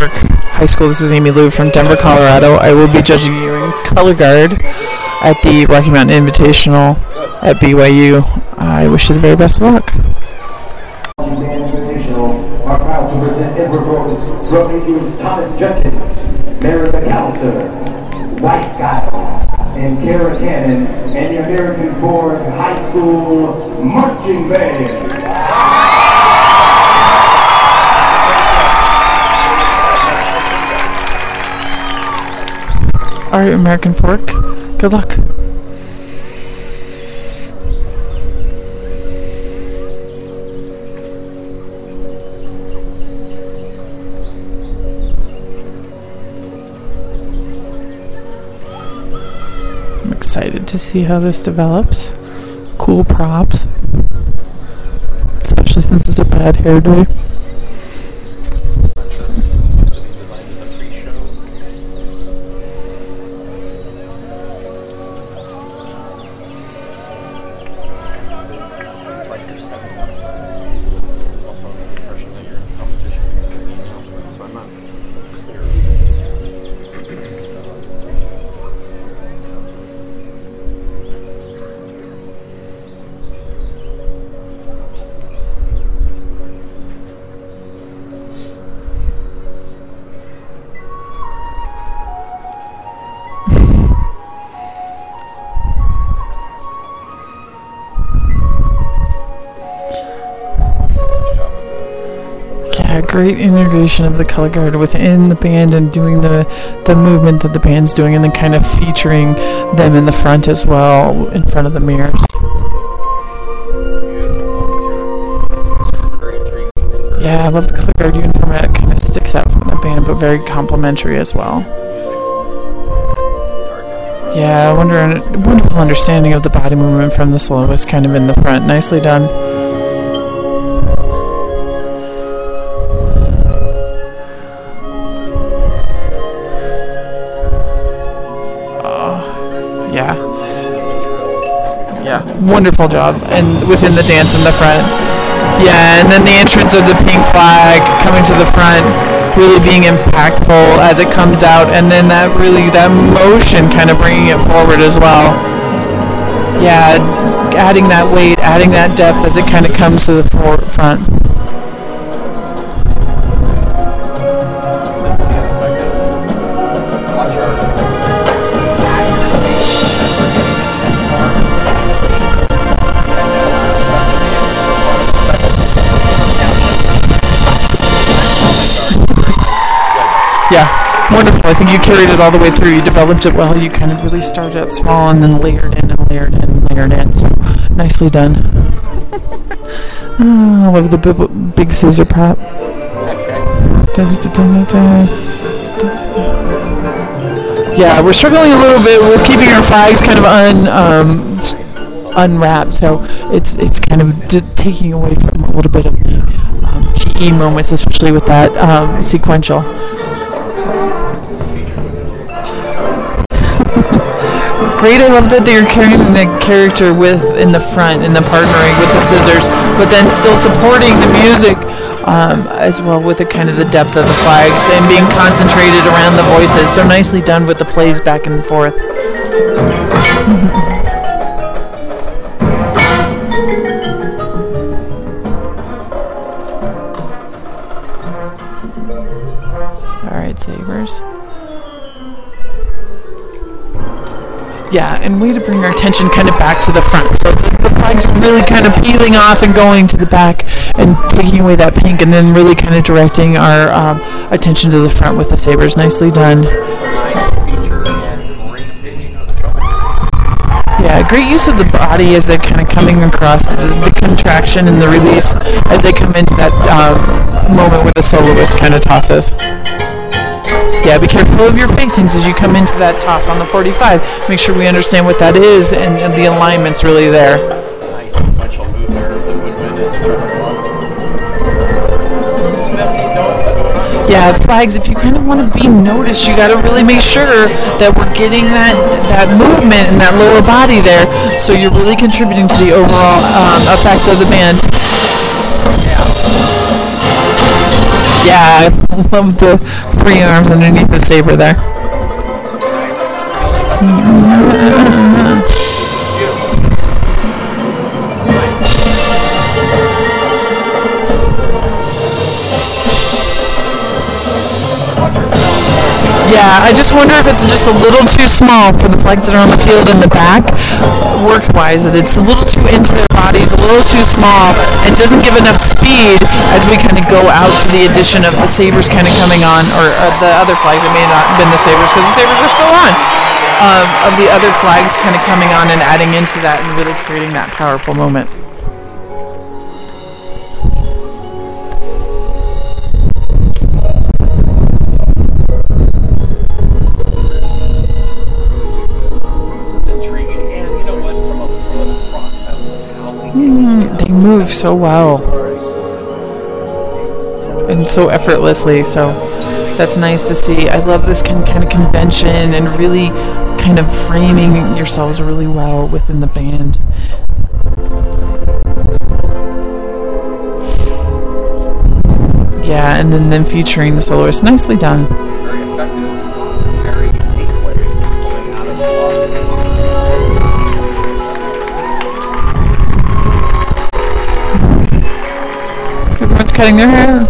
Park High School. This is Amy Lou from Denver, Colorado. I will be judging you in color guard at the Rocky Mountain Invitational at BYU. I wish you the very best of luck. Are proud to present Edward Rose, Brooklyn Thomas Jenkins, Mary McAllister, White Giles, and Kara Cannon, and the American-born high school marching band. All right, American Fork, good luck. I'm excited to see how this develops. Cool props, especially since it's a bad hair day. Great integration of the color guard within the band and doing the movement that the band's doing, and then kind of featuring them in the front as well, in front of the mirrors. Yeah, I love the color guard uniform. It kind of sticks out from the band, but very complimentary as well. Yeah, wonderful understanding of the body movement from the soloist kind of in the front. Nicely done. Wonderful job, and within the dance in the front. Yeah, and then the entrance of the pink flag coming to the front, really being impactful as it comes out, and then that motion kind of bringing it forward as well. Yeah, adding that weight, adding that depth as it kind of comes to the forefront. Yeah, wonderful. I think you carried it all the way through. You developed it well. You kind of really started out small and then layered in and layered in and layered in. So, nicely done. Oh, I love the big scissor pop. Yeah, we're struggling a little bit with keeping our flags kind of unwrapped. So, it's kind of taking away from a little bit of the key moments, especially with that sequential. Great, I love that they're carrying the character in the front, in the partnering with the scissors, but then still supporting the music as well with the kind of the depth of the flags and being concentrated around the voices. So nicely done with the plays back and forth. All right, Sabres. Yeah, and way to bring our attention kind of back to the front. So the flags are really kind of peeling off and going to the back and taking away that pink, and then really kind of directing our attention to the front with the Sabres. Nicely done. Yeah, great use of the body as they're kind of coming across the contraction and the release as they come into that moment where the soloist kind of tosses. Yeah, be careful of your facings as you come into that toss on the 45. Make sure we understand what that is and the alignment's really there. Nice sequential move there of the Woodman and the Trevor Club. Yeah, flags, if you kind of want to be noticed, you got to really make sure that we're getting that movement and that lower body there, so you're really contributing to the overall effect of the band. Yeah, I love the free arms underneath the saber there. Yeah, I just wonder if it's just a little too small for the flags that are on the field in the back, work-wise, that it's a little too into their bodies, a little too small, and doesn't give enough speed as we kind of go out to the addition of the sabers kind of coming on, or the other flags. It may not have been the sabers because the sabers are still on. Of the other flags kind of coming on and adding into that and really creating that powerful moment. They move so well and so effortlessly, so that's nice to see. I love this kind of convention and really kind of framing yourselves really well within the band. Yeah, and then featuring the soloist. Nicely done. Very effective, very unique way pulling out of the block. Everyone's cutting their hair.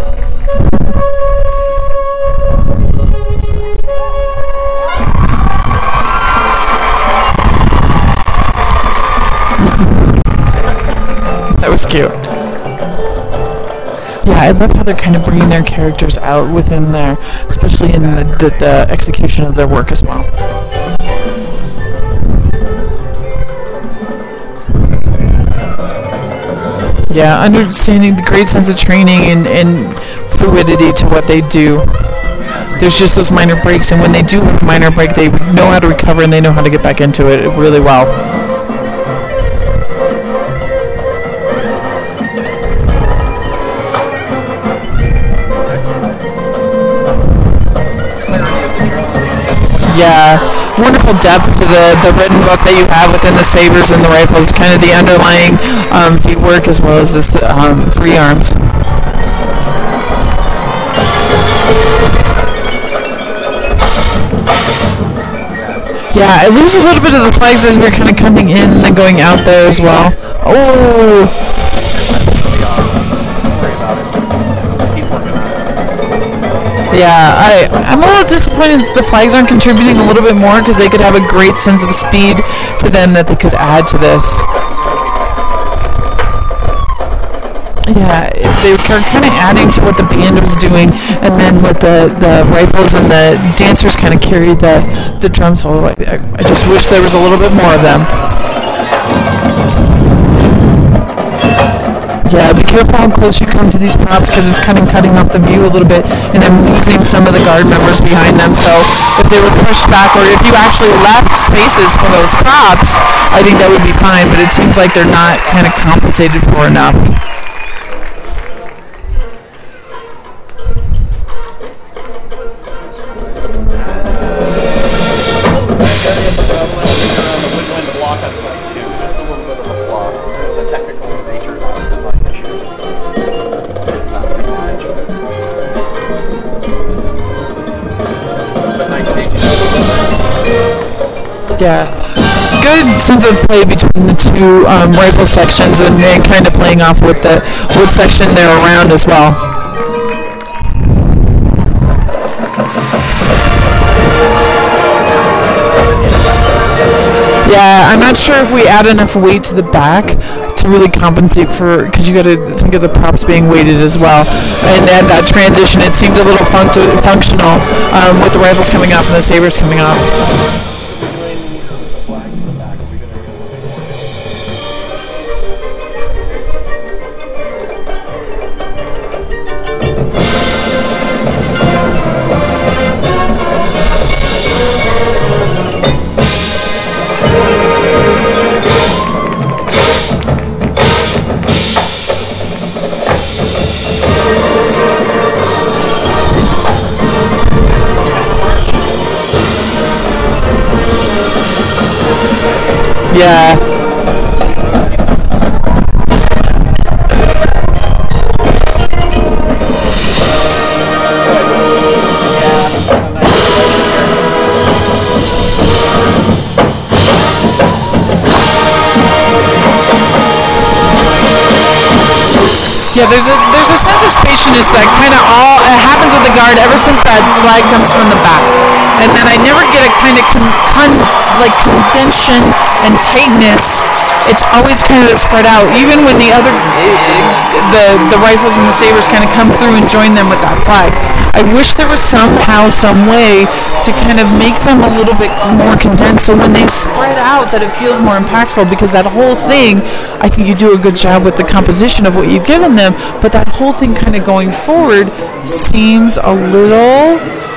That was cute. Yeah, I love how they're kind of bringing their characters out within there, especially in the execution of their work as well. Yeah, understanding the great sense of training and fluidity to what they do. There's just those minor breaks, and when they do have a minor break, they know how to recover and they know how to get back into it really well. Yeah, wonderful depth to the written book that you have within the sabers and the rifles, kind of the underlying feat work as well as this free arms. Yeah, I lose a little bit of the flags as we're kind of coming in and then going out there as well. Oh! Yeah, I'm a little disappointed that the flags aren't contributing a little bit more because they could have a great sense of speed to them that they could add to this. Yeah, if they were kind of adding to what the band was doing, and then with the rifles and the dancers kind of carried the drum solo. I just wish there was a little bit more of them. Yeah, be careful how close you come to these props because it's kind of cutting off the view a little bit, and I'm losing some of the guard members behind them. So if they were pushed back, or if you actually left spaces for those props, I think that would be fine, but it seems like they're not kind of compensated for enough. Yeah, good sense of play between the two rifle sections and kind of playing off with the wood section there around as well. Yeah, I'm not sure if we add enough weight to the back to really compensate for, because you got to think of the props being weighted as well. And at that transition, it seemed a little functional with the rifles coming off and the sabers coming off. Yeah. there's a sense of spaciousness that kind of all it happens with the guard ever since that flag comes from the back, and then I never get a kind of condension and tightness. It's always kind of spread out, even when the rifles and the sabers kind of come through and join them with that flag. I wish there was somehow, some way to kind of make them a little bit more condensed, so when they spread out, that it feels more impactful. Because that whole thing, I think you do a good job with the composition of what you've given them, but that whole thing kind of going forward seems a little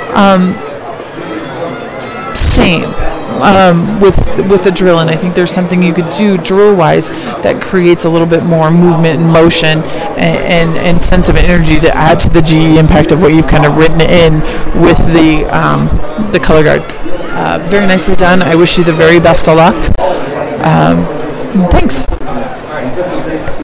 same. With the drill, and I think there's something you could do drill-wise that creates a little bit more movement and motion and sense of energy to add to the GE impact of what you've kind of written in with the color guard. Very nicely done. I wish you the very best of luck. Thanks.